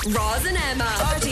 Roz and Emma.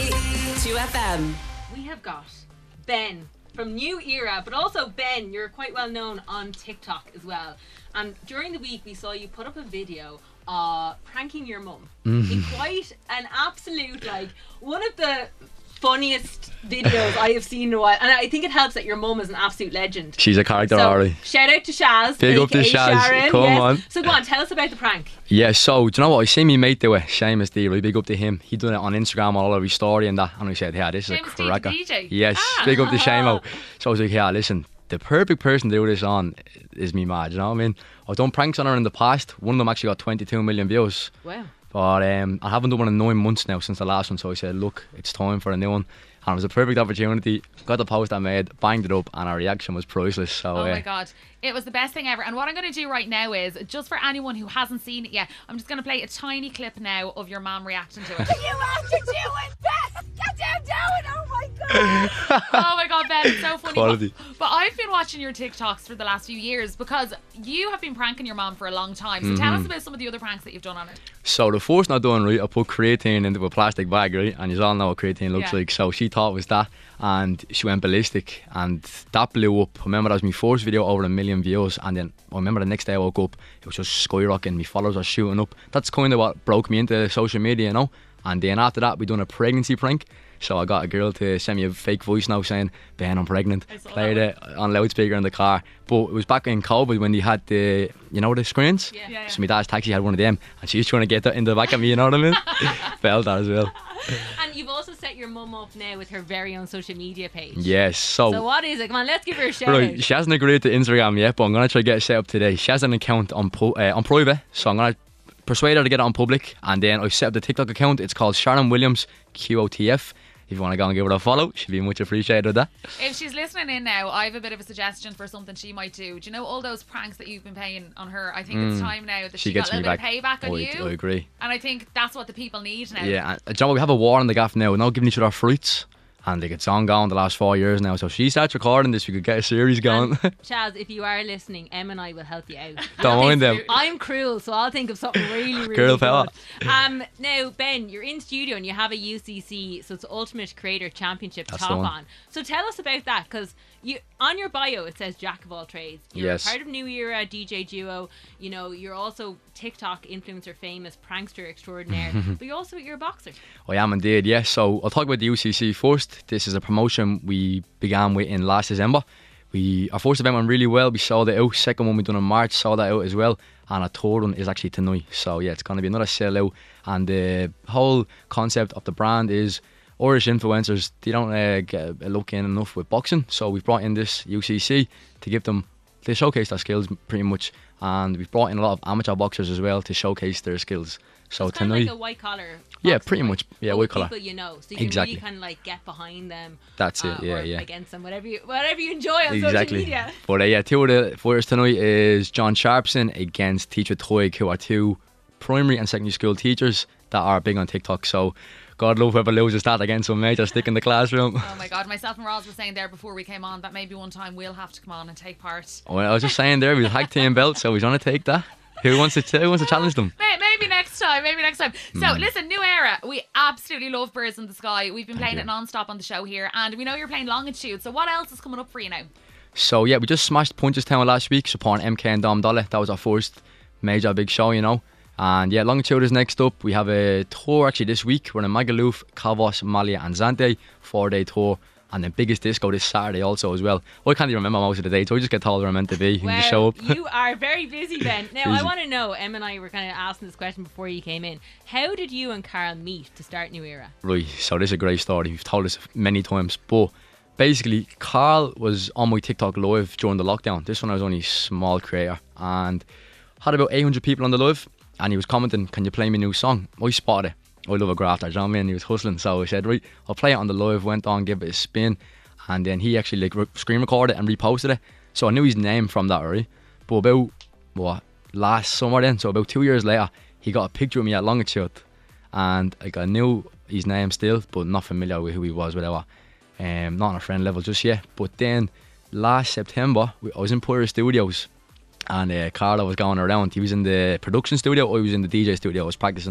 RTE 2FM. We have got Ben from New Era, but also Ben, you're quite well known on TikTok as well. And during the week, we saw you put up a video pranking your mum in quite an absolute, one of the funniest videos I have seen in a while. And I think it helps that your mum is an absolute legend. She's a character, so, already. Shout out to Shaz. Big up to Shaz. Sharon, Come on. So go on, tell us about the prank. Yeah, so do you know what? I seen me mate do it, Seamus D. Right, big up to him. He done it on Instagram all over his story and that, and I said, yeah, this is Seamus a cracker. D, the DJ? Yes, big up to Shamo. So I was like, yeah, listen, the perfect person to do this on is me mad, you know what I mean? I've done pranks on her in the past. One of them actually got 22 million views. Wow. But I haven't done one in 9 months now since the last one, so I said, look, it's time for a new one. And it was a perfect opportunity. Got the post I made, banged it up, and our reaction was priceless. So, oh my God. It was the best thing ever. And what I'm going to do right now is, just for anyone who hasn't seen it yet, I'm just going to play a tiny clip now of your mum reacting to it. You have to do it, Ben! Get down, oh my God! Oh my God, Ben, it's so funny. Quality. But I've been watching your TikToks for the last few years because you have been pranking your mum for a long time. So tell us about some of the other pranks that you've done on her. So the first not done, right, I put creatine into a plastic bag, right, and you all know what creatine looks like. So she thought it was that, and she went ballistic, and that blew up. I remember that was my first video, over 1 million views, and then I remember the next day I woke up, it was just skyrocketing, my followers were shooting up. That's kind of what broke me into social media, you know. And then after that we done a pregnancy prank. So I got a girl to send me a fake voice note saying, Ben, I'm pregnant. Played it on loudspeaker in the car. But it was back in COVID when they had the, you know, the screens? Yeah. So my dad's taxi had one of them, and she was trying to get that in the back of me, you know what I mean? Felt that as well. And you've also set your mum up now with her very own social media page. Yes, So what is it? Come on, let's give her a shout right, out. she hasn't agreed to Instagram yet, but I'm going to try to get it set up today. She has an account on private, so I'm going to persuade her to get it on public, and then I set up the TikTok account. It's called Sharon Williams QOTF. If you want to go and give her a follow, she'd be much appreciated with that. If she's listening in now, I have a bit of a suggestion for something she might do. Do you know all those pranks that you've been paying on her? I think it's time now that she got a little bit of payback on you. I agree. And I think that's what the people need now. Yeah, and do you know what, we have a war on the gaff now. We're now giving each other fruits, and it's ongoing the last 4 years now. So if she starts recording this, we could get a series going. Chaz, if you are listening, Em and I will help you out. Don't mind them. I'm cruel, so I'll think of something really Girl power. good. Now, Ben, you're in studio and you have a UCC, so it's Ultimate Creator Championship That's top the one. on. So tell us about that, because you on your bio it says Jack of all trades. You're Yes. part of New Era DJ duo. You know, you're also TikTok influencer, famous prankster extraordinaire, but you're a boxer. I am indeed, yes. So I'll talk about the UCC first. This is a promotion we began with in last December. Our first event went really well. We sold it out. Second one we done in March, sold that out as well. And our third one is actually tonight. So yeah, it's going to be another sellout. And the whole concept of the brand is Irish influencers, they don't get a look in enough with boxing. So we've brought in this UCC to give them, to showcase their skills pretty much. And we've brought in a lot of amateur boxers as well to showcase their skills. So it's kind tonight, of like a white collar. yeah, boxing, pretty right? much, yeah, But white with collar. people you know, so you can Exactly. really kind of like get behind them. That's it, yeah, or yeah. against them, whatever you enjoy on social Exactly. media. But yeah, two of the fighters tonight is John Sharpson against Teacher Toig, who are two primary and secondary school teachers that are big on TikTok. So God love whoever loses that against some major stick in the classroom. Oh my God, myself and Roz were saying there before we came on that maybe one time we'll have to come on and take part. Well, I was just saying there, we tag team belt, so we're going to take that. Who wants to challenge them? Maybe next time. So listen, New Era, we absolutely love Birds in the Sky. We've been playing it non-stop on the show here, and we know you're playing Longitude. So what else is coming up for you now? So yeah, we just smashed Punchestown last week, supporting MK and Dom Dolly. That was our first major big show, you know. And yeah, Longitude is next up. We have a tour actually this week. We're in Magaluf, Calvos, Malia and Zante, 4-day tour. And the biggest disco this Saturday also as well. I can't even remember most of the dates, so I just get told where I'm meant to be and just show up. You are very busy, Ben. Now, I Busy. want to know, Em and I were kind of asking this question before you came in. How did you and Carl meet to start New Era? Right, so this is a great story. You've told us many times. But basically, Carl was on my TikTok live during the lockdown. This one I was only a small creator. And had about 800 people on the live. And he was commenting, can you play me a new song? I spotted it. I love a grafter, do you know what I mean? He was hustling, so I said, right, I'll play it on the live, went on, give it a spin, and then he actually screen recorded it and reposted it. So I knew his name from that, right? But about, last summer then, so about 2 years later, he got a picture of me at Longitude, and like, I knew his name still, but not familiar with who he was, whatever. Not on a friend level just yet. But then, last September, I was in Pyro Studios, and Carlo was going around. He was in the production studio, I was in the DJ studio, I was practicing.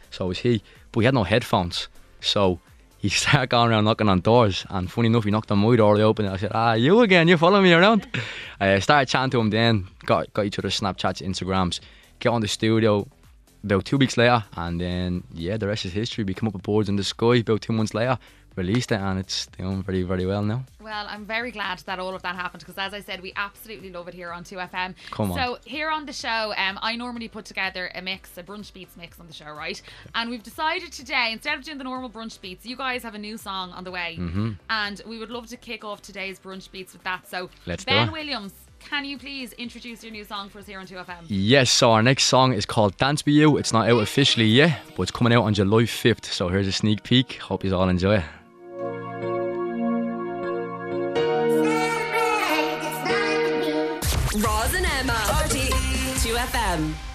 So it was he, but he had no headphones. So he started going around knocking on doors, and funny enough, he knocked on my door, I opened it, I said, you again, you following me around? Started chatting to him then, got each other's Snapchats, Instagrams, get on the studio about 2 weeks later, and then, yeah, the rest is history. We come up with Boards in the Sky about 2 months later, released it, and it's doing very, very well now. Well, I'm very glad that all of that happened, because as I said, we absolutely love it here on 2FM. Come on. So here on the show, I normally put together a brunch beats mix on the show, right? And we've decided today, instead of doing the normal brunch beats, you guys have a new song on the way, and we would love to kick off today's brunch beats with that. So Let's do Ben it. Williams, can you please introduce your new song for us here on 2FM? Yes, so our next song is called Dance With You. It's not out officially yet, but it's coming out on July 5th. So here's a sneak peek. Hope you all enjoy it. Roz and Emma. RTE 2FM.